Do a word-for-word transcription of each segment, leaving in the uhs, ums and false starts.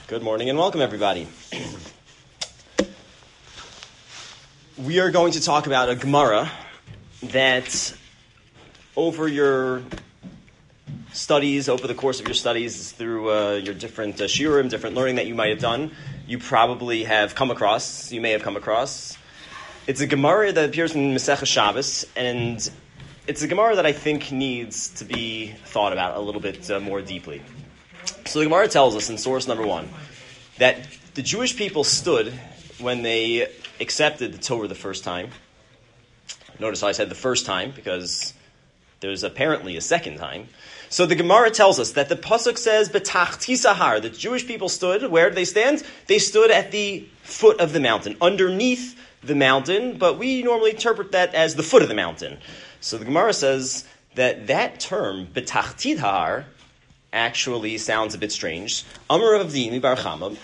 Good morning and welcome, everybody. We are going to talk about a Gemara that over your studies, over the course of your studies, through uh, your different uh, shiurim, different learning that you might have done, you probably have come across, you may have come across. It's a Gemara that appears in Masechah Shabbos, and it's a Gemara that I think needs to be thought about a little bit uh, more deeply. So the Gemara tells us in source number one that the Jewish people stood when they accepted the Torah the first time. Notice how I said the first time, because there's apparently a second time. So the Gemara tells us that the Pasuk says, B'tachti sahar, the Jewish people stood, where did they stand? They stood at the foot of the mountain, underneath the mountain, but we normally interpret that as the foot of the mountain. So the Gemara says that that term, B'tachti sahar, actually sounds a bit strange. Amar Rav Avdimi bar Chama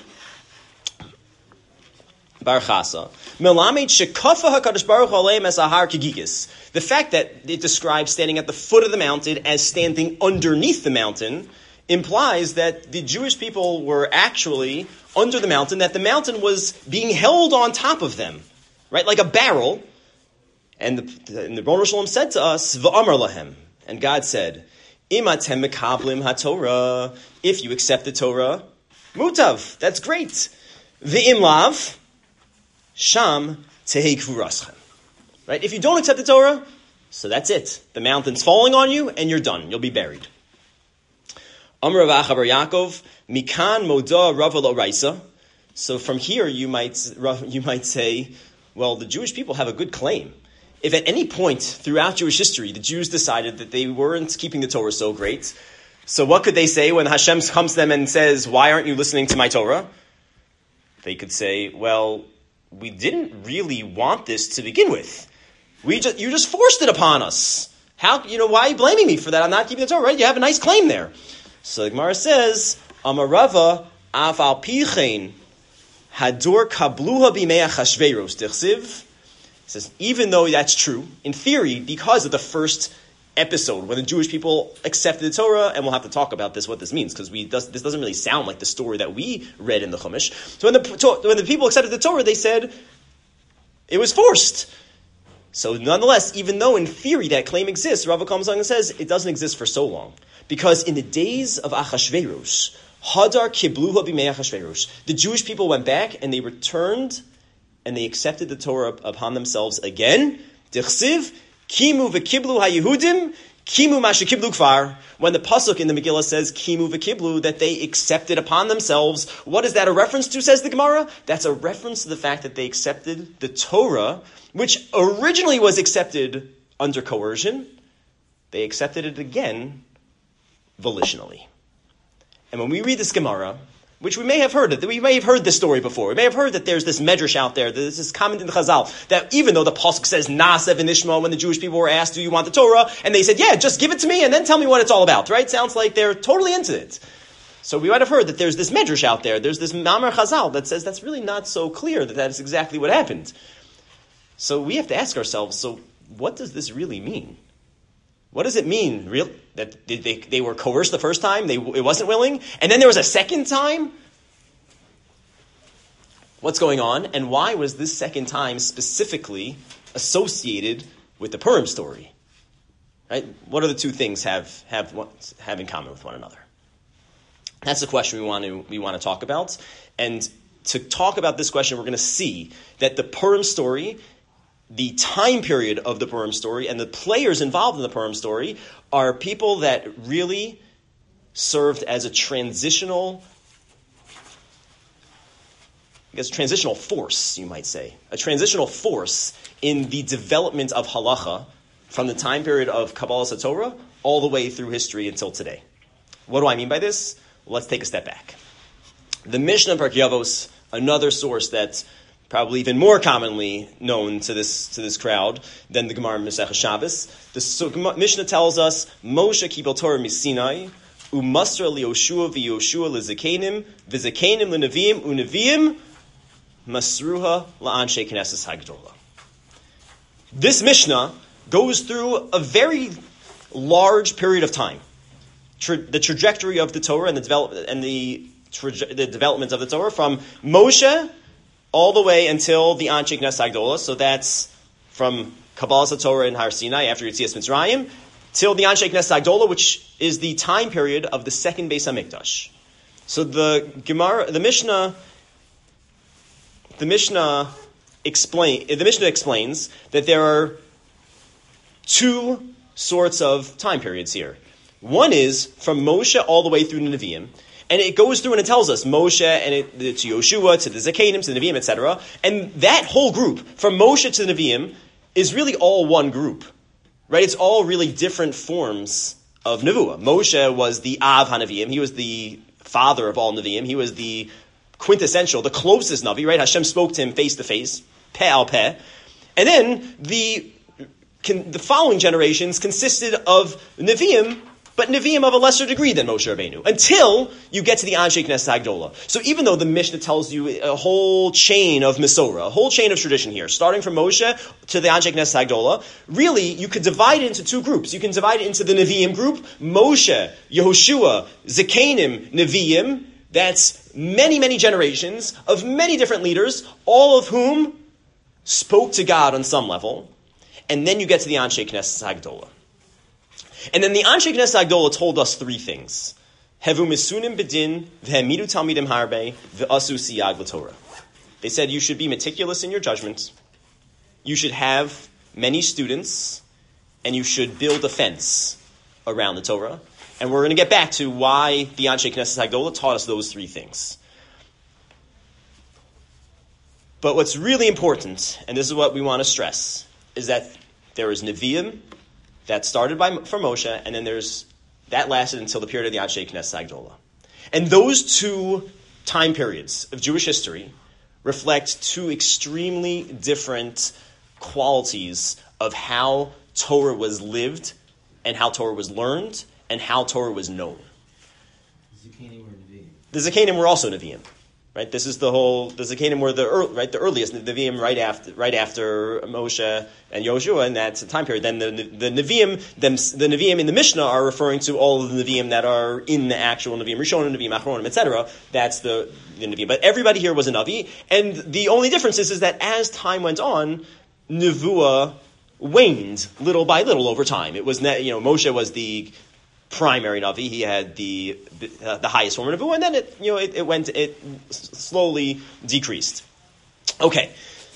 bar Chasa Melamed shekafa HaKadosh Baruch Hu aleim es ahar kigigis. The fact that it describes standing at the foot of the mountain as standing underneath the mountain implies that the Jewish people were actually under the mountain, that the mountain was being held on top of them, right, like a barrel. And the, and the Rebbeinu Shalom said to us, V'amar lahem, and God said, Imatem mekablim haTorah. If you accept the Torah, mutav, that's great. V'im lav, sham tehei kvuraschem. Right? If you don't accept the Torah, so that's it. The mountain's falling on you, and you're done. You'll be buried. Amar Rav Acha bar Yaakov, mikan moda Rav lo raisa. So from here, you might you might say, well, the Jewish people have a good claim. If at any point throughout Jewish history the Jews decided that they weren't keeping the Torah so great, so what could they say when Hashem comes to them and says, why aren't you listening to my Torah? They could say, well, we didn't really want this to begin with. We just you just forced it upon us. How you know why are you blaming me for that? I'm not keeping the Torah, right? You have a nice claim there. So the Gemara says, Amarava af al pichein hadur kabluha b'mei Achashverosh tichsiv. Says, even though that's true, in theory, because of the first episode, when the Jewish people accepted the Torah, and we'll have to talk about this, what this means, because we does, this doesn't really sound like the story that we read in the Chumash. So when the, when the people accepted the Torah, they said, it was forced. So nonetheless, even though in theory that claim exists, Rav comes along and says, it doesn't exist for so long. Because in the days of Achashverosh, Hadar kibluha b'mei Achashverosh, the Jewish people went back and they returned and they accepted the Torah upon themselves again. Dichsiv, kimu v'kiblu haYehudim, kimu mashekiblu kfar. When the pasuk in the Megillah says kimu v'kiblu, that they accepted upon themselves, what is that a reference to, says the Gemara? That's a reference to the fact that they accepted the Torah, which originally was accepted under coercion. They accepted it again volitionally. And when we read this Gemara, which we may have heard, that we may have heard this story before. We may have heard that there's this medrash out there, that there's this comment in the Chazal, that even though the pasuk says Na'aseh v'nishma, when the Jewish people were asked, do you want the Torah? And they said, yeah, just give it to me and then tell me what it's all about, right? Sounds like they're totally into it. So we might have heard that there's this medrash out there, there's this Mamar Chazal that says that's really not so clear that that is exactly what happened. So we have to ask ourselves, so what does this really mean? What does it mean, real, that they, they, they were coerced the first time, they, it wasn't willing, and then there was a second time? What's going on, and why was this second time specifically associated with the Purim story? Right? What do the two things have, have, have in common with one another? That's the question we want to we want to talk about. And to talk about this question, we're going to see that the Purim story, the time period of the Purim story, and the players involved in the Purim story are people that really served as a transitional, I guess, transitional force, you might say. A transitional force in the development of halacha from the time period of Kabbalah Satorah all the way through history until today. What do I mean by this? Well, let's take a step back. The Mishnah Perkei Avos, another source that's probably even more commonly known to this to this crowd than the Gemara in Masechah Shabbos. The so, Mishnah tells us, Moshe kibel Torah misinai, umasra liyoshua v'yoshua lezakenim, v'zakenim lenavim, unavim masruha la'anshe knesses hagdola. This Mishnah goes through a very large period of time. Tra- the trajectory of the Torah and the development and the the development of the Torah from Moshe all the way until the Anshe Knesset Hagdola. So that's from Kabbalas Torah in Har Sinai after Yetzias Mitzrayim till the Anshe Knesset Hagdola, which is the time period of the second Beis Hamikdash. So the Gemara, the Mishnah, the Mishnah explain the Mishnah explains that there are two sorts of time periods here. One is from Moshe all the way through the Nevi'im. And it goes through and it tells us Moshe and it, to Yoshua, to the Zakanim, to the Nevi'im, et cetera. And that whole group, from Moshe to the Nevi'im, is really all one group. Right? It's all really different forms of Nevuah. Moshe was the Av HaNevi'im. He was the father of all Nevi'im. He was the quintessential, the closest Navi, right? Hashem spoke to him face to face, peh al peh. And then the, can, the following generations consisted of Nevi'im, but Nevi'im of a lesser degree than Moshe Rabbeinu, until you get to the Anshe Knesset Hagdola. So even though the Mishnah tells you a whole chain of Mesorah, a whole chain of tradition here, starting from Moshe to the Anshe Knesset Hagdola, really you could divide it into two groups. You can divide it into the Nevi'im group, Moshe, Yehoshua, Zakanim, Nevi'im. That's many, many generations of many different leaders, all of whom spoke to God on some level. And then you get to the Anshe Knesset Hagdola. And then the Anshe Knesset Hagdola told us three things. Hevu misunim bedin v'hemidu talmidim harbe v'asu siyag l'Torah. They said you should be meticulous in your judgment, you should have many students, and you should build a fence around the Torah. And we're going to get back to why the Anshe Knesset Hagdola taught us those three things. But what's really important, and this is what we want to stress, is that there is Nevi'im, that started by from Moshe, and then there's that lasted until the period of the Anshe Knesset Hagdola. And those two time periods of Jewish history reflect two extremely different qualities of how Torah was lived, and how Torah was learned, and how Torah was known. The Zakanim were Nevi'im. The Zakanim were also Nevi'im. Right, this is the whole. The Zakanim were the early, right, the earliest Nevi'im, right after, right after Moshe and Yoshua in that time period. Then the the Nevi'im, them, the Nevi'im in the Mishnah are referring to all of the Nevi'im that are in the actual Nevi'im, Rishonim, Nevi'im, Achronim, et cetera. That's the, the Nevi'im. But everybody here was a Navi, and the only difference is, is that as time went on, Nevuah waned little by little over time. It was, you know, Moshe was the primary Navi. He had the uh, the highest form of Nevuah, and then it you know it, it went it slowly decreased. Okay,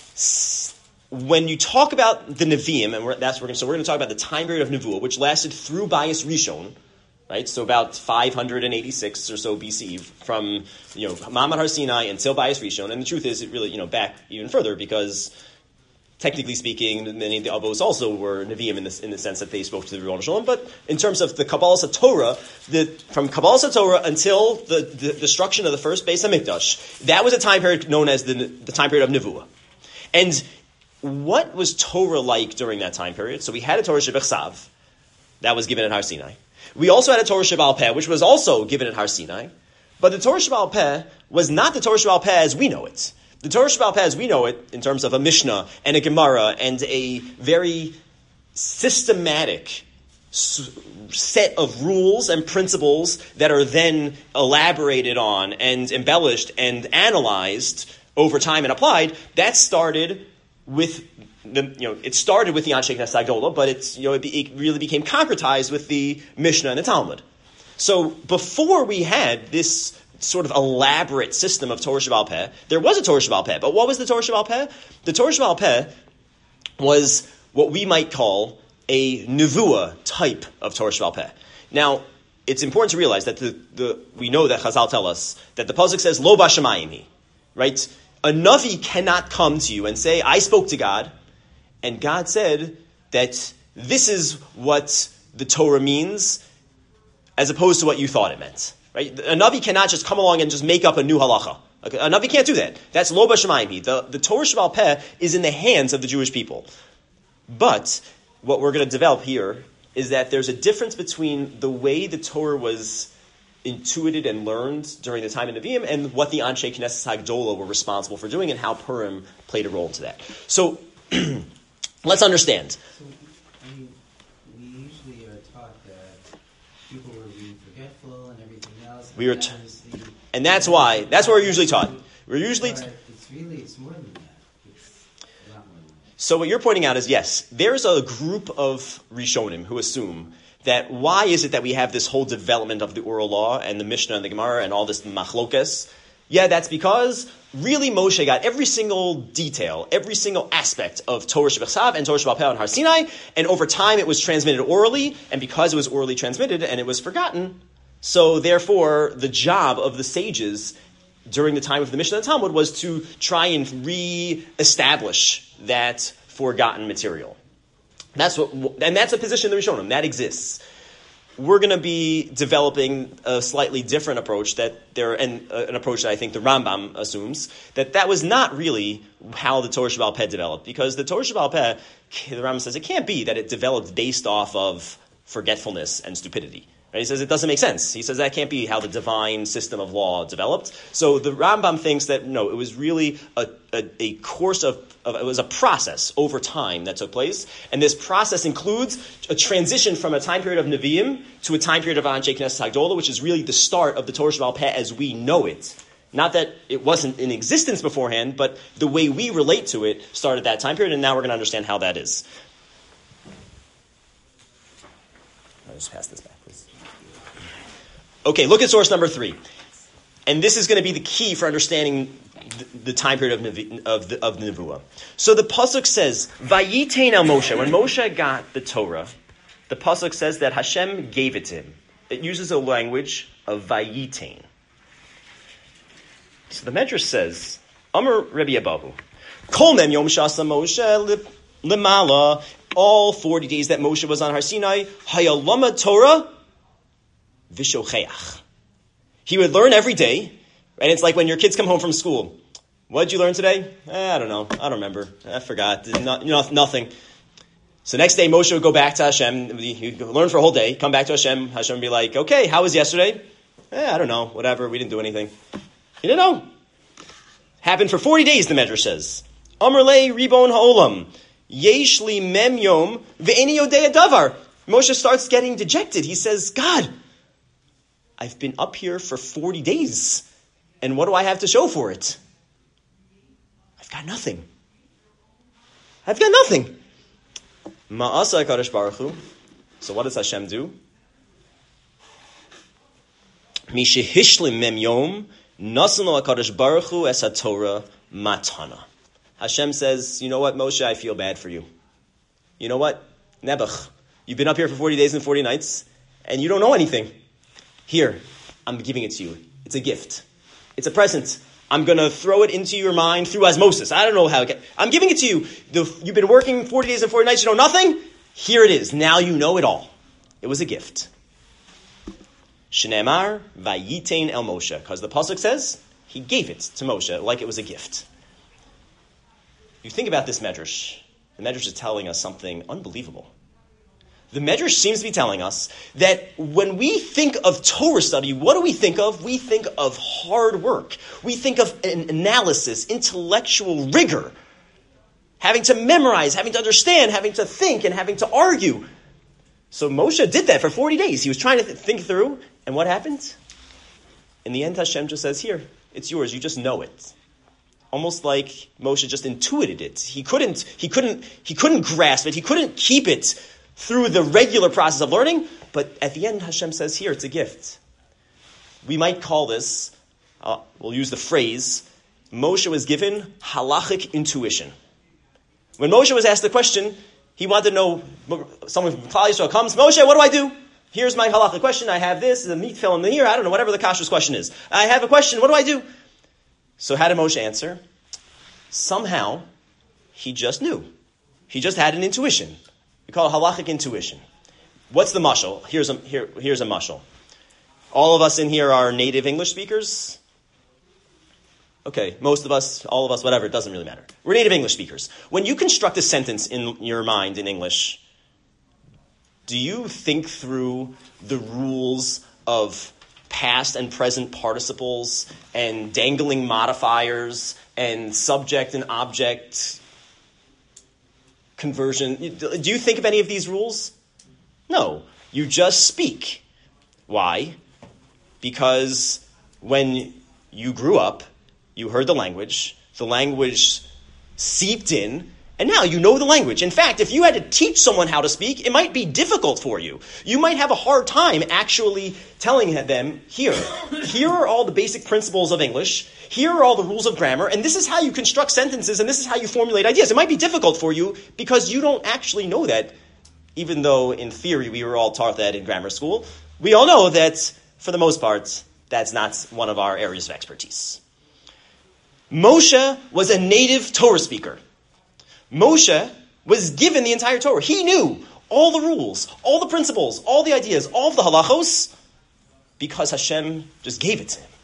when you talk about the Nevi'im, and we're, that's we're gonna, so we're going to talk about the time period of Nevuah, which lasted through Bias Rishon, right? So about five hundred eighty-six or so B C from you know Ma'amad Har Sinai until Bias Rishon, and the truth is, it really you know back even further because, technically speaking, many of the Avos also were Nevi'im in, this, in the sense that they spoke to the Rebbeinu Shalom. But in terms of the Kabbalas Torah, the, from Kabbalas Torah until the, the destruction of the first Beis Hamikdash, that was a time period known as the, the time period of Nevuah. And what was Torah like during that time period? So we had a Torah Shebechsav, that was given at Har Sinai. We also had a Torah Sheba'al Peh, which was also given at Har Sinai. But the Torah Sheba'al Peh was not the Torah Sheba'al Peh as we know it. The Torah Sheba'al Peh, as we know it, in terms of a Mishnah and a Gemara and a very systematic set of rules and principles that are then elaborated on and embellished and analyzed over time and applied, that started with the, you know, it started with the Anshe Knesset Hagdola, but it's, you know, it, be, it really became concretized with the Mishnah and the Talmud. So before we had this sort of elaborate system of Torah Sheba'al Peh, there was a Torah Sheba'al Peh. But what was the Torah Sheba'al Peh? The Torah Sheba'al Peh was what we might call a Nevuah type of Torah Sheba'al Peh. Now, it's important to realize that the, the we know that Chazal tell us that the pasuk says, Lo b'shamayim hi, right? A Navi cannot come to you and say, I spoke to God, and God said that this is what the Torah means, as opposed to what you thought it meant. Right? A Navi cannot just come along and just make up a new halacha. Okay? A Navi can't do that. That's lo b'shamayim. The, the Torah Sheba'al Peh is in the hands of the Jewish people. But what we're going to develop here is that there's a difference between the way the Torah was intuited and learned during the time of Nevi'im and what the Anshe Knesset Hagdola were responsible for doing and how Purim played a role into that. So let's understand. So, I mean, we usually are taught that people were being forgetful and everything else. We are, t- And that's why, that's what we're usually taught. We're usually... T- it's really, it's more than that. It's a lot more than that. so what you're pointing out is, yes, there's a group of Rishonim who assume that why is it that we have this whole development of the oral law and the Mishnah and the Gemara and all this machlokes? Yeah, that's because really Moshe got every single detail, every single aspect of Torah Shebechsav and Torah Sheba'al Peh on Har Sinai, and over time it was transmitted orally, and because it was orally transmitted and it was forgotten, so therefore the job of the sages during the time of the Mishnah and Talmud was to try and re-establish that forgotten material. That's what, and that's a position in the Rishonim that exists. We're going to be developing a slightly different approach that there, and uh, an approach that I think the Rambam assumes that that was not really how the Torah Sheba'al Peh developed, because the Torah Sheba'al Peh, the Rambam says it can't be that it developed based off of forgetfulness and stupidity. Right? He says it doesn't make sense. He says that can't be how the divine system of law developed. So the Rambam thinks that no, it was really a, a, a course of, of, it was a process over time that took place. And this process includes a transition from a time period of Nevi'im to a time period of Anshe Knesset Hagdolah, which is really the start of the Torah Sheba'al Peh as we know it. Not that it wasn't in existence beforehand, but the way we relate to it started that time period, and now we're going to understand how that is. I'll just pass this back, please. Okay, look at source number three. And this is going to be the key for understanding the, the time period of, Nevi, of, the, of the Nevuah. So the Pasuk says, Vayitein el Moshe. When Moshe got the Torah, the Pasuk says that Hashem gave it to him. It uses a language of Vayitein. So the Medrash says, Amar Rebbe Abahu, Kol mem yom shasa Moshe lemala, all forty days that Moshe was on Har Sinai, Hayalama Torah, Vishocheach. He would learn every day, and it's like when your kids come home from school. What did you learn today? Eh, I don't know. I don't remember. I forgot. Not, you know, nothing. So next day, Moshe would go back to Hashem. He'd learn for a whole day, come back to Hashem. Hashem would be like, okay, how was yesterday? Eh, I don't know. Whatever. We didn't do anything. He didn't know. Happened for forty days, the Medrash says. Amar le ribon ha'olam. Yesh li mem yom ve'eni yodei davar. Moshe starts getting dejected. He says, God, I've been up here for forty days, and what do I have to show for it? I've got nothing. I've got nothing. Ma'asa HaKadosh Baruch Hu. So what does Hashem do? Mishehishlim mem yom nasan lo HaKadosh Baruch Hu es HaTorah matana. Hashem says, you know what, Moshe, I feel bad for you. You know what? Nebuch, you've been up here for forty days and forty nights, and you don't know anything. Here, I'm giving it to you. It's a gift. It's a present. I'm going to throw it into your mind through osmosis. I don't know how it gets. I'm giving it to you. The, you've been working forty days and forty nights. You know nothing? Here it is. Now you know it all. It was a gift. Shneimar vayitein el Moshe. Because the Pasuk says, he gave it to Moshe like it was a gift. You think about this Medrash. The Medrash is telling us something unbelievable. The Medrash seems to be telling us that when we think of Torah study, what do we think of? We think of hard work. We think of an analysis, intellectual rigor, having to memorize, having to understand, having to think, and having to argue. So Moshe did that for forty days. He was trying to th- think through, and what happened? In the end, Hashem just says, here, it's yours. You just know it. Almost like Moshe just intuited it. He couldn't, he couldn't, he couldn't grasp it. He couldn't keep it through the regular process of learning, but at the end, Hashem says, here, it's a gift. We might call this, uh, we'll use the phrase, Moshe was given halachic intuition. When Moshe was asked the question, he wanted to know, someone from Klal Yisrael comes, Moshe, what do I do? Here's my halachic question, I have this, the meat fell in the ear, I don't know, whatever the kashrus question is. I have a question, what do I do? So how did Moshe answer? Somehow, he just knew. He just had an intuition. We call it halachic intuition. What's the mashal? Here's a, here, here's a mashal. All of us in here are native English speakers. Okay, most of us, all of us, whatever, it doesn't really matter. We're native English speakers. When you construct a sentence in your mind in English, do you think through the rules of past and present participles and dangling modifiers and subject and object conversion? Do you think of any of these rules? No. You just speak. Why? Because when you grew up, you heard the language, the language seeped in, and now you know the language. In fact, if you had to teach someone how to speak, it might be difficult for you. You might have a hard time actually telling them, here, here are all the basic principles of English, here are all the rules of grammar, and this is how you construct sentences, and this is how you formulate ideas. It might be difficult for you because you don't actually know that, even though in theory we were all taught that in grammar school. We all know that, for the most part, that's not one of our areas of expertise. Moshe was a native Torah speaker. Moshe was given the entire Torah. He knew all the rules, all the principles, all the ideas, all of the halachos, because Hashem just gave it to him.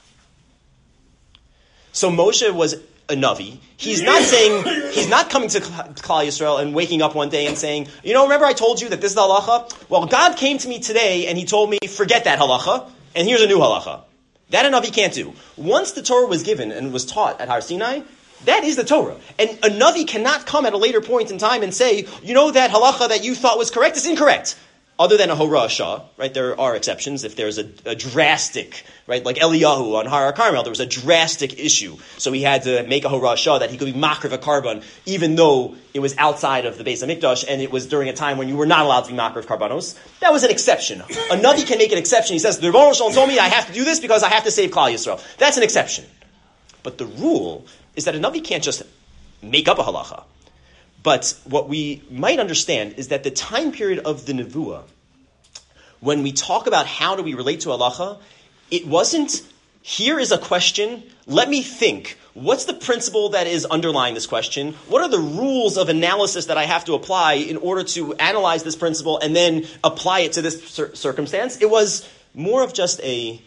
So Moshe was a Navi. He's not saying, he's not coming to Klal Yisrael and waking up one day and saying, you know, remember I told you that this is the halacha? Well, God came to me today and he told me, forget that halacha, and here's a new halacha. That a Navi can't do. Once the Torah was given and was taught at Har Sinai, that is the Torah. And a Navi cannot come at a later point in time and say, you know, that halacha that you thought was correct is incorrect. Other than a Horah Shah, right? There are exceptions. If there's a, a drastic, right? Like Eliyahu on Har Carmel, there was a drastic issue. So he had to make a Horah Shah that he could be makriv a carbon, even though it was outside of the Beis HaMikdash and it was during a time when you were not allowed to be makriv karbanos. That was an exception. A Navi can make an exception. He says, the Rebbeinu Shalom told me I have to do this because I have to save Klal Yisrael. That's an exception. But the rule is that a Navi can't just make up a halacha. But what we might understand is that the time period of the Nevuah, when we talk about how do we relate to halacha, it wasn't, here is a question, let me think, what's the principle that is underlying this question? What are the rules of analysis that I have to apply in order to analyze this principle and then apply it to this cir- circumstance? It was more of just a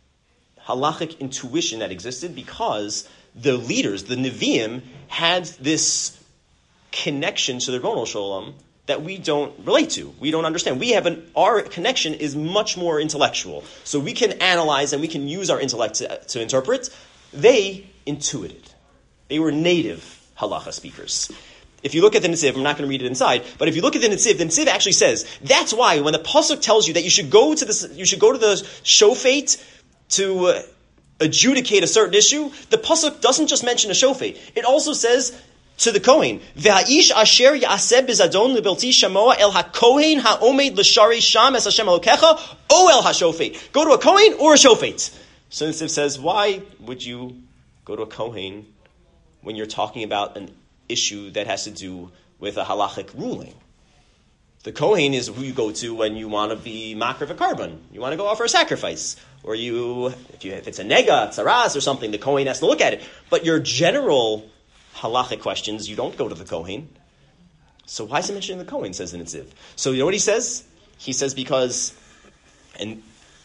halachic intuition that existed because the leaders, the Nevi'im, had this connection to the Rebbeinu Shalom that we don't relate to. We don't understand. We have an, our connection is much more intellectual. So we can analyze and we can use our intellect to, to interpret. They intuited. They were native halacha speakers. If you look at the Netziv, I'm not going to read it inside, but if you look at the Netziv, the Netziv actually says, that's why when the Pasuk tells you that you should go to the, you should go to the shofet to uh, adjudicate a certain issue, the Pasuk doesn't just mention a shofet. It also says, to the Kohen, V'ha'ish asher ya'aseh bizadon libelti shamoa el ha-kohen ha'omed l'shari sham es Hashem Elokecha o el ha-shofet. Go to a Kohen or a shofet. So the Netziv says, why would you go to a Kohen when you're talking about an issue that has to do with a halachic ruling? The Kohen is who you go to when you want to be makriv a carbon. You want to go offer a sacrifice. Or you, if, you, if it's a nega, tzaraz or something, the Kohen has to look at it. But your general halachic questions, you don't go to the Kohen. So why is it mentioning the Kohen, says the Netziv? So you know what he says? He says because and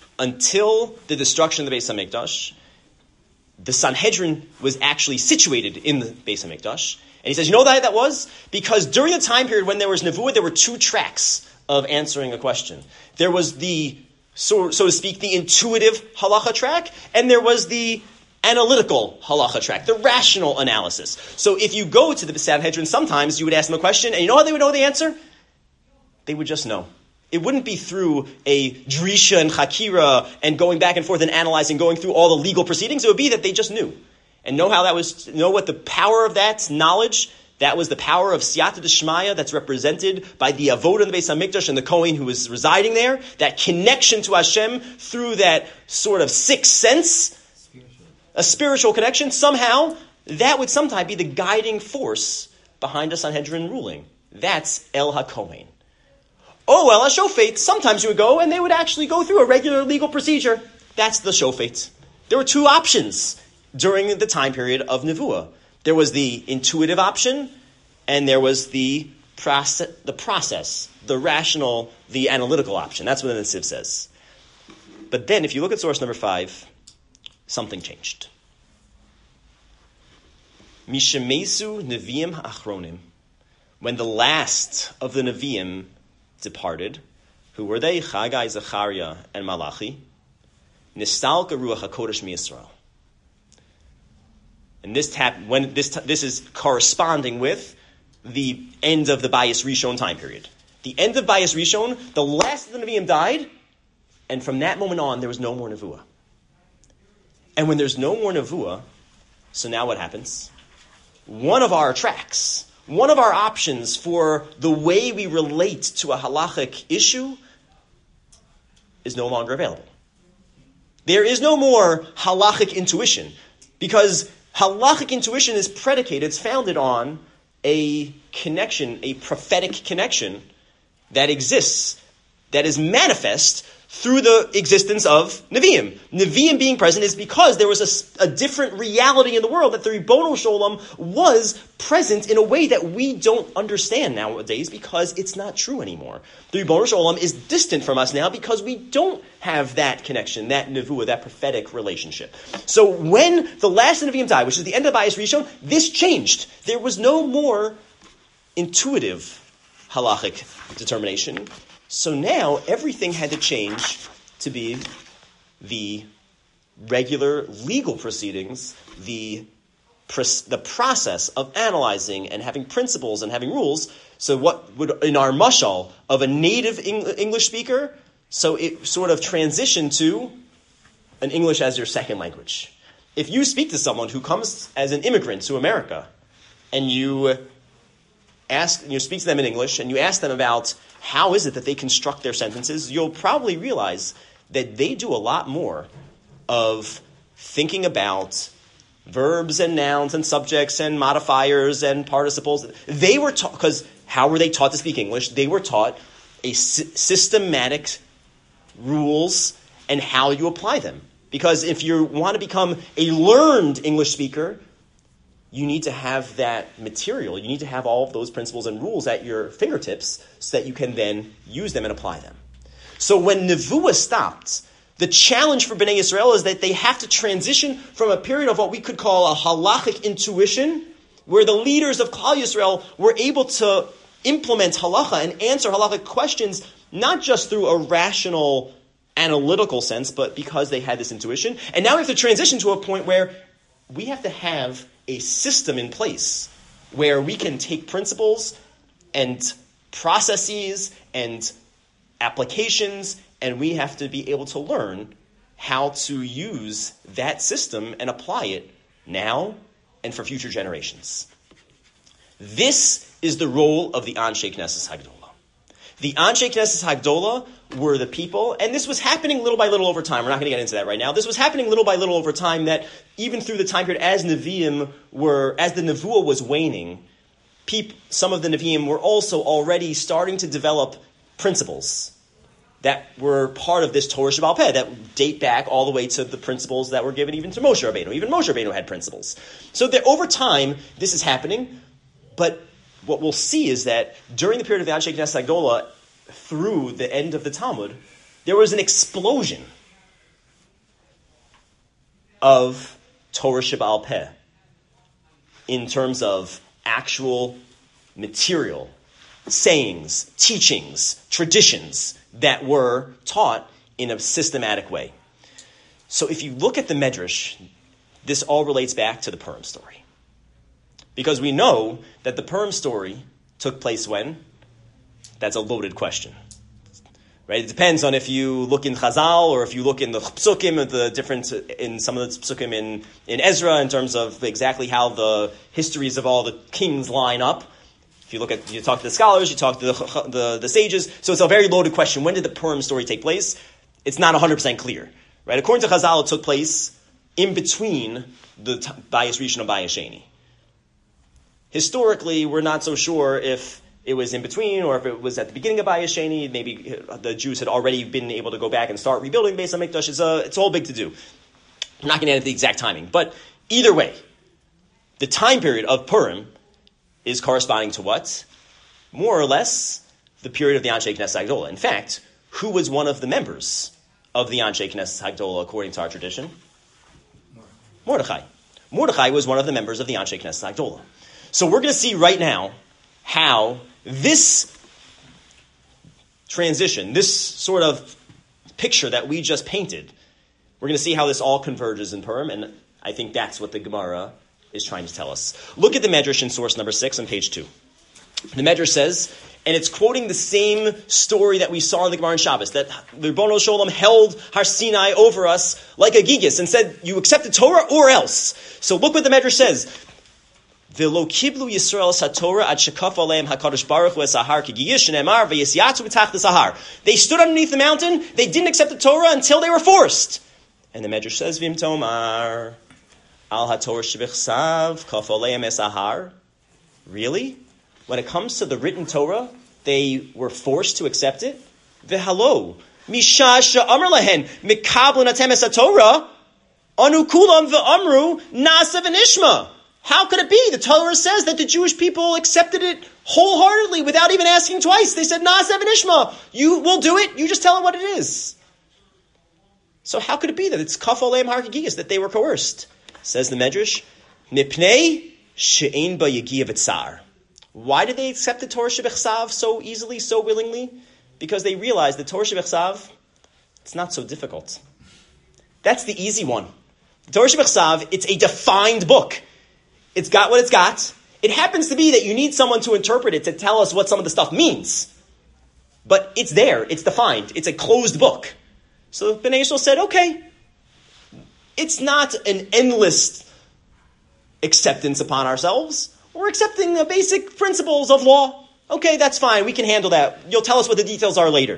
until the destruction of the Beis HaMikdash, the Sanhedrin was actually situated in the Beis HaMikdash. And he says, you know that that was? Because during the time period when there was Nevuah, there were two tracks of answering a question. There was the, so, so to speak, the intuitive halacha track, and there was the analytical halacha track, the rational analysis. So if you go to the Sanhedrin, sometimes you would ask them a question, and you know how they would know the answer? They would just know. It wouldn't be through a drisha and chakira and going back and forth and analyzing, going through all the legal proceedings. It would be that they just knew. And know how that was, know what the power of that knowledge, that was the power of siyata d'shmaya that's represented by the avodah in the Beis HaMikdash and the Kohen who was residing there, that connection to Hashem through that sort of sixth sense, a spiritual connection, somehow, that would sometimes be the guiding force behind a Sanhedrin ruling. That's El HaKohen. Oh, El HaShofet, sometimes you would go and they would actually go through a regular legal procedure. That's the Shofet. There were two options during the time period of Nevuah. There was the intuitive option, and there was the process, the process, the rational, the analytical option. That's what the Netziv says. But then, if you look at source number five, something changed. Mishemesu Nevi'im Achronim. When the last of the Nevi'im departed, who were they? Chagai, Zechariah, and Malachi. Nistalka Ruach HaKodesh miYisrael. And this tap, when this this is corresponding with the end of the Bayis Rishon time period. The end of Bayis Rishon, the last of the Nevi'im died, and from that moment on, there was no more Nevuah. And when there's no more nevuah, so now what happens? One of our tracks, one of our options for the way we relate to a halachic issue is no longer available. There is no more halachic intuition, because halachic intuition is predicated, it's founded on a connection, a prophetic connection that exists, that is manifest through the existence of Nevi'im. Nevi'im being present is because there was a, a different reality in the world, that the Ribbono Shel Olam was present in a way that we don't understand nowadays because it's not true anymore. The Ribbono Shel Olam is distant from us now because we don't have that connection, that nevuah, that prophetic relationship. So when the last Nevi'im died, which is the end of Bayis Rishon, this changed. There was no more intuitive halachic determination. So now everything had to change to be the regular legal proceedings, the the process of analyzing and having principles and having rules. So what would, in our mashal of a native English speaker, so it sort of transitioned to an English as your second language. If you speak to someone who comes as an immigrant to America, and you ask, you speak to them in English, and you ask them about how is it that they construct their sentences, you'll probably realize that they do a lot more of thinking about verbs and nouns and subjects and modifiers and participles. They were taught, because how were they taught to speak English? They were taught a sy- systematic rules and how you apply them. Because if you want to become a learned English speaker, you need to have that material. You need to have all of those principles and rules at your fingertips so that you can then use them and apply them. So when Nevuah stopped, the challenge for Bnei Yisrael is that they have to transition from a period of what we could call a halachic intuition, where the leaders of Klal Yisrael were able to implement halacha and answer halachic questions, not just through a rational, analytical sense, but because they had this intuition. And now we have to transition to a point where we have to have a system in place where we can take principles and processes and applications, and we have to be able to learn how to use that system and apply it now and for future generations. This is the role of the Anshe Knesset Hagdolah. The Anshe Knesset Hagdolah were the people, and this was happening little by little over time. We're not going to get into that right now. This was happening little by little over time, that even through the time period as Nevi'im were, as the Nevuah was waning, peop, some of the Nevi'im were also already starting to develop principles that were part of this Torah Sheba'al Peh, that date back all the way to the principles that were given even to Moshe Rabbeinu. Even Moshe Rabbeinu had principles. So that over time, this is happening, but what we'll see is that during the period of the Anshe Knesset Hagdolah, through the end of the Talmud, there was an explosion of Torah Sheba'al Peh in terms of actual material, sayings, teachings, traditions that were taught in a systematic way. So if you look at the Medrash, this all relates back to the Purim story. Because we know that the Purim story took place when? That's a loaded question. Right? It depends on if you look in Chazal or if you look in the Psukim, or the difference in some of the Psukim in, in Ezra in terms of exactly how the histories of all the kings line up. If you look at, you talk to the scholars, you talk to the, the, the sages. So it's a very loaded question. When did the Purim story take place? It's not one hundred percent clear. Right? According to Chazal, it took place in between the Bayis Rishon and Bayis Sheni. Historically, we're not so sure if it was in between or if it was at the beginning of Bayis Sheni. Maybe the Jews had already been able to go back and start rebuilding Beis HaMikdash. It's a, it's all big to do. I'm not going to get into the exact timing. But either way, the time period of Purim is corresponding to what? More or less the period of the Anshe Knesset Hagdolah. In fact, who was one of the members of the Anshe Knesset Hagdolah according to our tradition? Mordechai. Mordechai was one of the members of the Anshe Knesset Hagdolah. So we're going to see right now how this transition, this sort of picture that we just painted, we're going to see how this all converges in Purim, and I think that's what the Gemara is trying to tell us. Look at the Medrash in source number six on page two. The Medrash says, And it's quoting the same story that we saw in the Gemara in Shabbos, that the Ribbono Shel Olam held Har Sinai over us like a gigas and said, you accept the Torah or else. So look what the Medrash says. V'lo kiblu Yisrael saTorah ad shekaf aleim HaKadosh Baruch Hu es Ahar k'gigas shenemar v'yisyatzu b'tachtas Ahar. They stood underneath the mountain, they didn't accept the Torah until they were forced. And the Medrash says, Vim Tomar al HaTorah shebechsav kaf aleim es Ahar. Really? When it comes to the written Torah, they were forced to accept it. V'halo misha she'amar lahen mikablan atem es HaTorah anu kulam v'amru nasa v'nishma. How could it be? The Torah says that the Jewish people accepted it wholeheartedly without even asking twice. They said, Na'aseh v'nishma. You will do it. You just tell them what it is. So how could it be that it's kaf aleim har k'gigas, that they were coerced? Says the Medrash, Mipnei she'ein ba yagia v'tzar. Why did they accept the Torah shebechsav so easily, so willingly? Because they realized the Torah shebechsav, it's not so difficult. That's the easy one. The Torah shebechsav, it's a defined book. It's got what it's got. It happens to be that you need someone to interpret it, to tell us what some of the stuff means. But it's there. It's defined. It's a closed book. So Bnei Yisrael said, okay, it's not an endless acceptance upon ourselves. We're accepting the basic principles of law. Okay, that's fine. We can handle that. You'll tell us what the details are later.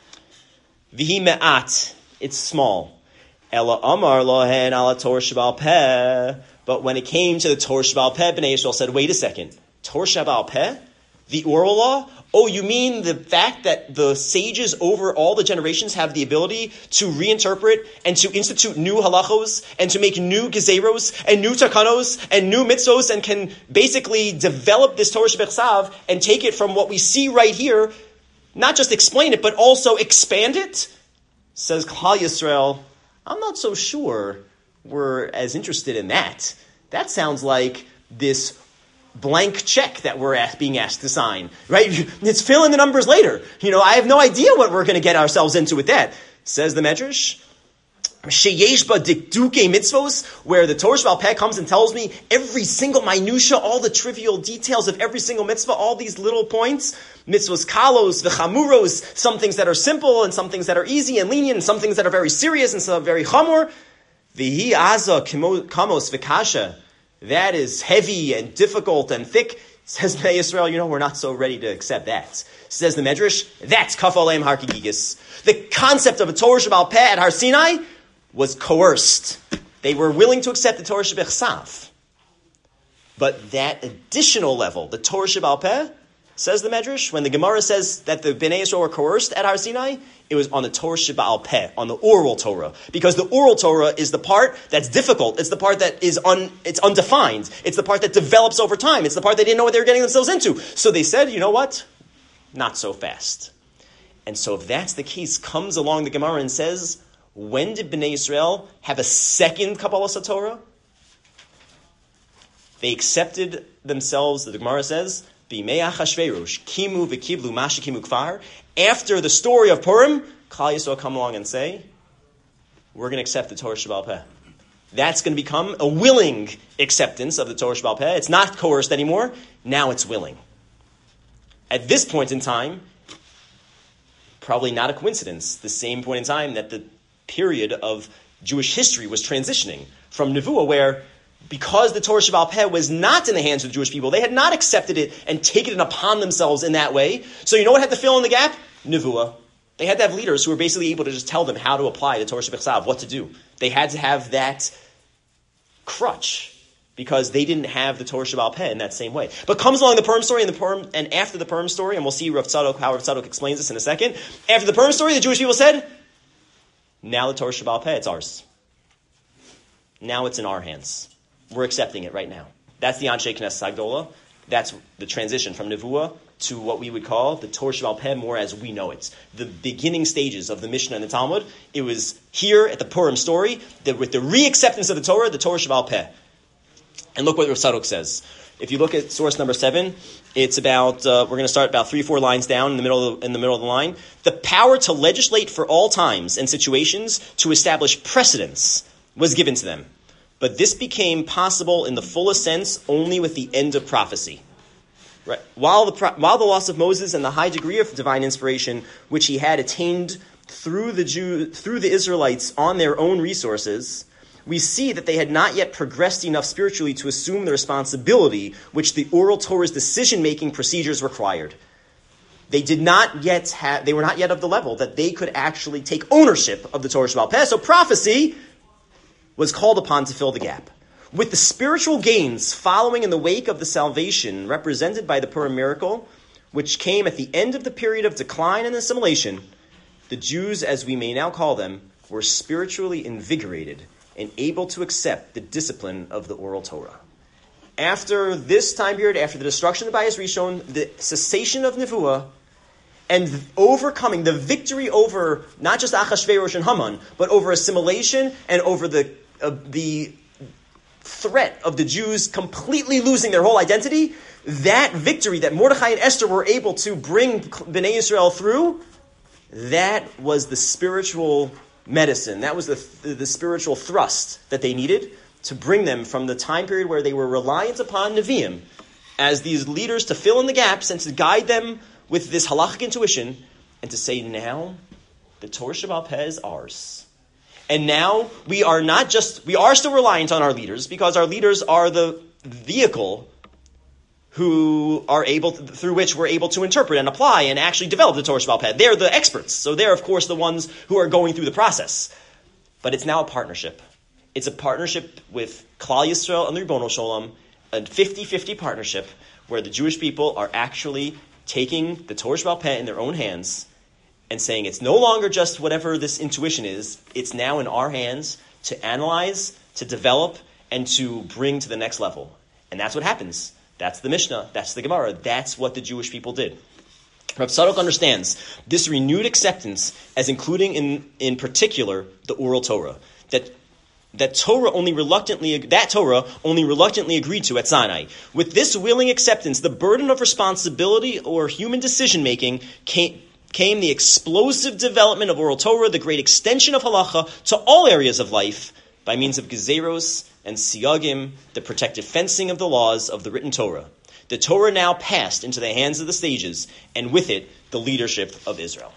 Vihi me'at. It's small. Ela amar lohen ala Torah sheba'al peh. But when it came to the Torah Sheba'al Peh, Bnei Yisrael said, wait a second. Torah Sheba'al Peh? The oral law? Oh, you mean the fact that the sages over all the generations have the ability to reinterpret and to institute new halachos and to make new gezeros and new takanos and new mitzvos and can basically develop this Torah Shebechsav and take it from what we see right here, not just explain it, but also expand it? Says Klal Yisrael, I'm not so sure we're as interested in that. That sounds like this blank check that we're asked, being asked to sign, right? It's fill in the numbers later. You know, I have no idea what we're going to get ourselves into with that. Says the Medrash, Sheyesh ba dikduke mitzvos, where the Torah Sheba'al Peh comes and tells me every single minutia, all the trivial details of every single mitzvah, all these little points, mitzvos kalos, v'chamuros, some things that are simple and some things that are easy and lenient, and some things that are very serious and some very chamor. V'hi aza kamos v'kasha. That is heavy and difficult and thick. Says Bnei Yisrael, you know, we're not so ready to accept that. Says the Medrash, that's kaf aleim har k'gigas. The concept of a Torah Sheba'al Peh at Har Sinai was coerced. They were willing to accept the Torah Shebechsav. But that additional level, the Torah Sheba'al Peh, says the Medrash, when the Gemara says that the Bnei Yisrael were coerced at Har Sinai, it was on the Torah Sheba'al Peh, on the oral Torah. Because the oral Torah is the part that's difficult. It's the part that is un, it's undefined. It's the part that develops over time. It's the part they didn't know what they were getting themselves into. So they said, you know what? Not so fast. And so if that's the case, comes along the Gemara and says, when did Bnei Yisrael have a second Kabbalah Satorah? They accepted themselves, the Gemara says, B'mei Achashverosh, kimu v'kiblu masha kimu kfar. After the story of Purim, Klal Yisrael come along and say, we're going to accept the Torah Sheba'al Peh. That's going to become a willing acceptance of the Torah Sheba'al Peh. It's not coerced anymore. Now it's willing. At this point in time, probably not a coincidence, the same point in time that the period of Jewish history was transitioning from Nevuah, where because the Torah Sheba'al Peh was not in the hands of the Jewish people, they had not accepted it and taken it upon themselves in that way. So you know what had to fill in the gap? Nevuah. They had to have leaders who were basically able to just tell them how to apply the Torah Shebechsav, what to do. They had to have that crutch because they didn't have the Torah Sheba'al Peh in that same way. But comes along the Purim story and the Purim, and after the Purim story, and we'll see Rav Tzadok, how Rav Tzadok explains this in a second. After the Purim story, the Jewish people said, now the Torah Sheba'al Peh, it's ours. Now it's in our hands. We're accepting it right now. That's the Anshe Knesset Hagdolah. That's the transition from Nevuah to what we would call the Torah Sheba'al Peh more as we know it. The beginning stages of the Mishnah and the Talmud, it was here at the Purim story, that with the re-acceptance of the Torah, the Torah Sheba'al Peh. And look what Rav Tzadok says. If you look at source number seven, it's about, uh, we're going to start about three, four lines down in the middle of the, in the middle of the line. The power to legislate for all times and situations to establish precedents was given to them. But this became possible in the fullest sense only with the end of prophecy. Right. While the pro- while the loss of Moses and the high degree of divine inspiration, which he had attained through the Jew through the Israelites on their own resources, we see that they had not yet progressed enough spiritually to assume the responsibility which the oral Torah's decision-making procedures required. They did not yet have, they were not yet of the level that they could actually take ownership of the Torah Sheba'al Peh. So prophecy was called upon to fill the gap. With the spiritual gains following in the wake of the salvation represented by the Purim miracle, which came at the end of the period of decline and assimilation, the Jews, as we may now call them, were spiritually invigorated and able to accept the discipline of the oral Torah. After this time period, after the destruction of the Bayis Rishon, the cessation of Nevuah, and overcoming the victory over not just Achashverosh and Haman, but over assimilation and over the uh, the threat of the Jews completely losing their whole identity, that victory that Mordechai and Esther were able to bring Bnei Yisrael through, that was the spiritual medicine. That was the, the, the spiritual thrust that they needed to bring them from the time period where they were reliant upon Nevi'im as these leaders to fill in the gaps and to guide them with this halachic intuition, and to say, now the Torah Sheba'al Peh is ours. And now we are not just, we are still reliant on our leaders, because our leaders are the vehicle who are able to, through which we're able to interpret and apply and actually develop the Torah Sheba'al Peh. They're the experts. So they're, of course, the ones who are going through the process. But it's now a partnership. It's a partnership with Klal Yisrael and the Ribono Shalom, a fifty-fifty partnership where the Jewish people are actually taking the Torah Sheba'al Peh in their own hands and saying it's no longer just whatever this intuition is, it's now in our hands to analyze, to develop, and to bring to the next level. And that's what happens. That's the Mishnah. That's the Gemara. That's what the Jewish people did. Rav Tzadok understands this renewed acceptance as including in, in particular the oral Torah. That that Torah only reluctantly that Torah only reluctantly agreed to at Sinai. With this willing acceptance, the burden of responsibility or human decision making came, came the explosive development of oral Torah, the great extension of halacha to all areas of life by means of gezeros and siyagim, the protective fencing of the laws of the written Torah. The Torah now passed into the hands of the sages, and with it, the leadership of Israel.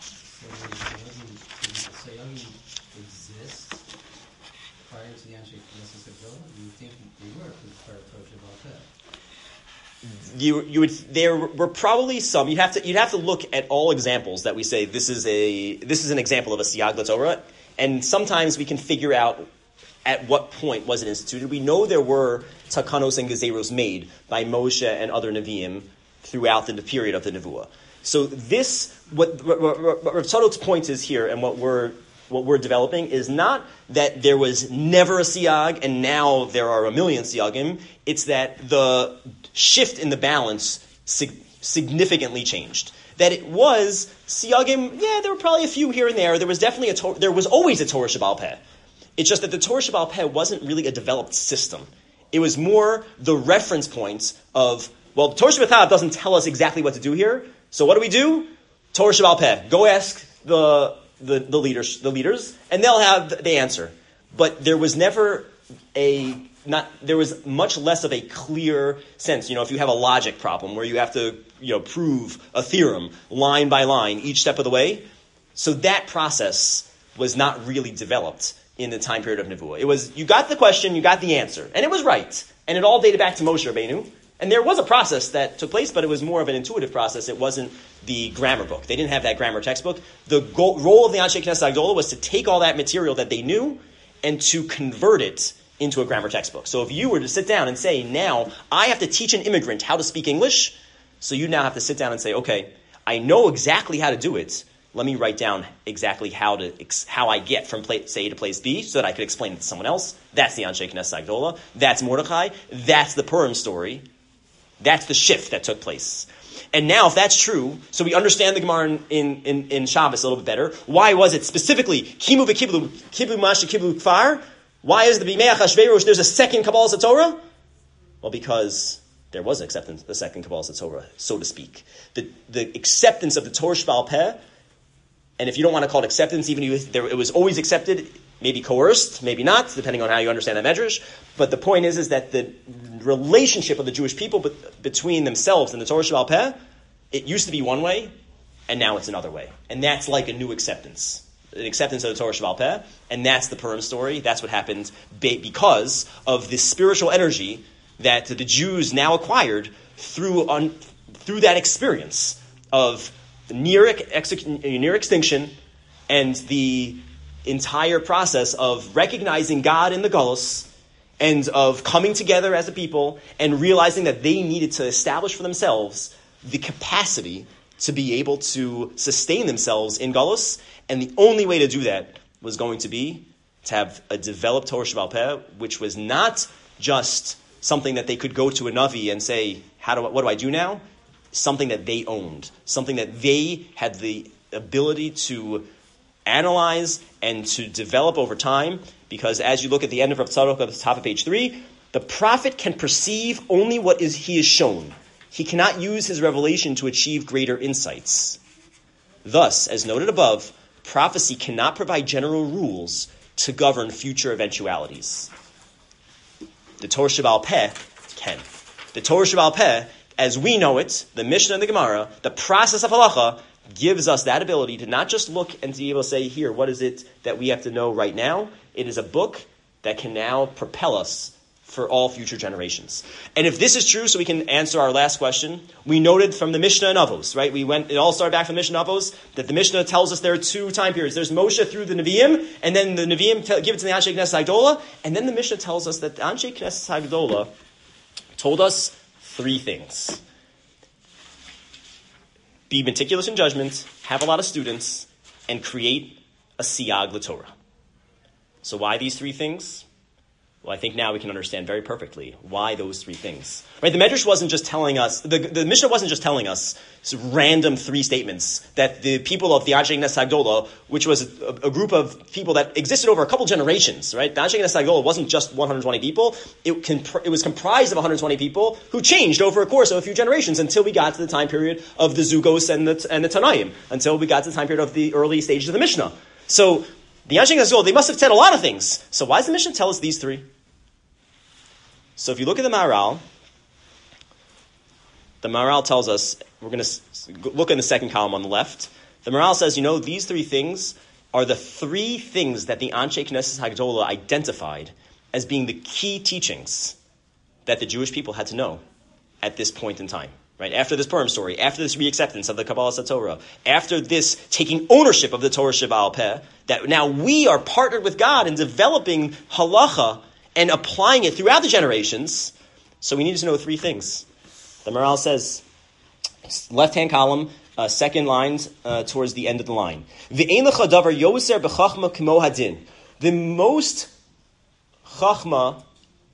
You you would there were probably some you'd have to you'd have to look at all examples that we say this is a this is an example of a siyag l'Torah, and sometimes we can figure out at what point was it instituted. We know there were takanos and gezeros made by Moshe and other Nevi'im throughout the period of the Nevuah. So this what what, what, what Rav Tzadok's point is here, and what we're what we're developing is not that there was never a siyag and now there are a million siyagim. It's that the shift in the balance sig- significantly changed. That it was siyagim, yeah, there were probably a few here and there. There was definitely a Tor- there was always a Torah Sheba'al Peh. It's just that the Torah Sheba'al Peh wasn't really a developed system. It was more the reference points of, well, the Torah Sheba'al Peh doesn't tell us exactly what to do here. So what do we do? Torah Sheba'al Peh. Go ask the the the leaders the leaders, and they'll have the answer. But there was never a Not there was much less of a clear sense. You know, if you have a logic problem where you have to, you know, prove a theorem line by line each step of the way, so that process was not really developed in the time period of Nevuah. It was you got the question, you got the answer, and it was right, and it all dated back to Moshe Rabbeinu. And there was a process that took place, but it was more of an intuitive process. It wasn't the grammar book. They didn't have that grammar textbook. The goal, role of the Anshe Knesset Agdola was to take all that material that they knew and to convert it into a grammar textbook. So if you were to sit down and say, now, I have to teach an immigrant how to speak English, so you now have to sit down and say, okay, I know exactly how to do it. Let me write down exactly how to how I get from place A to place B so that I could explain it to someone else. That's the Anshe Knesset Agdola. That's Mordechai. That's the Purim story. That's the shift that took place. And now, if that's true, so we understand the Gemara in, in, in, in Shabbos a little bit better. Why was it specifically Kimu v'Kiblu Kiblu Masha Kiblu Kfar? Why is the Bimei Achashverosh there's a second Kabbalah Torah? Well, because there was an acceptance, the second Kabbalah Torah, so to speak. The the acceptance of the Torah Sheba'al Peh, and if you don't want to call it acceptance, even if there, it was always accepted, maybe coerced, maybe not, depending on how you understand that medrash. But the point is, is that the relationship of the Jewish people be- between themselves and the Torah Sheba'al Peh, it used to be one way, and now it's another way. And that's like a new acceptance. An acceptance of the Torah Sheba'al Peh, and that's the Purim story. That's what happened be- because of this spiritual energy that the Jews now acquired through un- through that experience of near, ex- near extinction and the entire process of recognizing God in the Golus and of coming together as a people and realizing that they needed to establish for themselves the capacity to be able to sustain themselves in Golus. And the only way to do that was going to be to have a developed Torah Sheba'al Peh, which was not just something that they could go to a Navi and say, "How do I, what do I do now?" Something that they owned, something that they had the ability to analyze and to develop over time. Because as you look at the end of Rav Tzadok at the top of page three, the prophet can perceive only what is he is shown. He cannot use his revelation to achieve greater insights. Thus, as noted above, prophecy cannot provide general rules to govern future eventualities. The Torah Sheba'al Peh can. The Torah Sheba'al Peh, as we know it, the Mishnah and the Gemara, the process of halacha, gives us that ability to not just look and to be able to say, here, what is it that we have to know right now? It is a book that can now propel us for all future generations. And if this is true, so we can answer our last question, we noted from the Mishnah and Avos, right? We went, it all started back from the Mishnah and Avos, that the Mishnah tells us there are two time periods. There's Moshe through the Nevi'im, and then the Nevi'im te- give it to the Anshe Knesset Hagdolah, and then the Mishnah tells us that the Anshe Knesset Hagdolah told us three things. Be meticulous in judgment, have a lot of students, and create a siyag l'Torah. So why these three things? Well, I think now we can understand very perfectly why those three things. Right? The Medrash wasn't just telling us, the, the Mishnah wasn't just telling us random three statements that the people of the Anshe Knesset Hagdolah, which was a, a group of people that existed over a couple generations, right? The Anshe Knesset Hagdolah wasn't just one hundred twenty people. It, comp- it was comprised of one hundred twenty people who changed over a course of a few generations until we got to the time period of the Zugos and the, and the Tanaim, until we got to the time period of the early stages of the Mishnah. So, the Anshe Knesset Hagdolah, they must have said a lot of things. So why does the Mishnah tell us these three? So if you look at the Maharal, the Maharal tells us, we're going to look in the second column on the left. The Maharal says, you know, these three things are the three things that the Anshe Knesset Hagdolah identified as being the key teachings that the Jewish people had to know at this point in time. Right? After this Purim story, after this reacceptance of the Kabbalah Torah, after this taking ownership of the Torah Sheba'al Peh, that now we are partnered with God in developing halacha and applying it throughout the generations. So we need to know three things. The Maharal says, left-hand column, uh, second line uh, towards the end of the line. The most chachma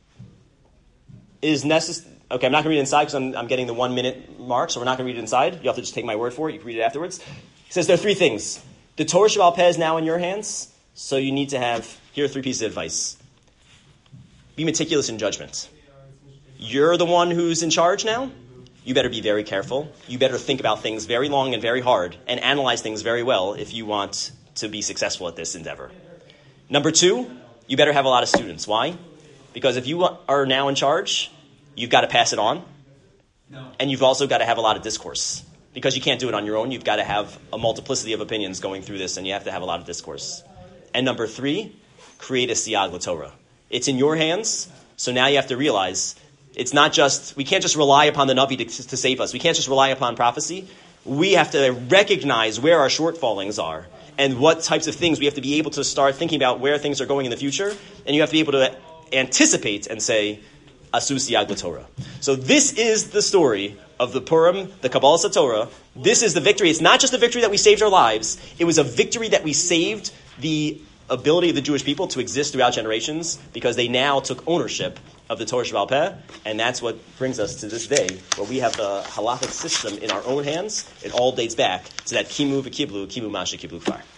is necessary. Okay, I'm not going to read it inside because I'm, I'm getting the one minute mark, so we're not going to read it inside. You have to just take my word for it. You can read it afterwards. He says there are three things. The Torah Sheba'al Peh is now in your hands, so you need to have, here are three pieces of advice. Be meticulous in judgment. You're the one who's in charge now. You better be very careful. You better think about things very long and very hard and analyze things very well if you want to be successful at this endeavor. Number two, you better have a lot of students. Why? Because if you are now in charge, you've got to pass it on. And you've also got to have a lot of discourse. Because you can't do it on your own, you've got to have a multiplicity of opinions going through this, and you have to have a lot of discourse. And number three, create a siyag l'Torah. It's in your hands, so now you have to realize it's not just, we can't just rely upon the Navi to, to save us. We can't just rely upon prophecy. We have to recognize where our shortfallings are and what types of things we have to be able to start thinking about where things are going in the future. And you have to be able to anticipate and say, Asu siyag l'Torah. So this is the story of the Purim, the Kabbalah Torah. This is the victory. It's not just a victory that we saved our lives. It was a victory that we saved the ability of the Jewish people to exist throughout generations because they now took ownership of the Torah Sheba'al Peh, and that's what brings us to this day where we have the halakhic system in our own hands. It all dates back to that kimu v'kiblu, kimu masha kiblu kfar.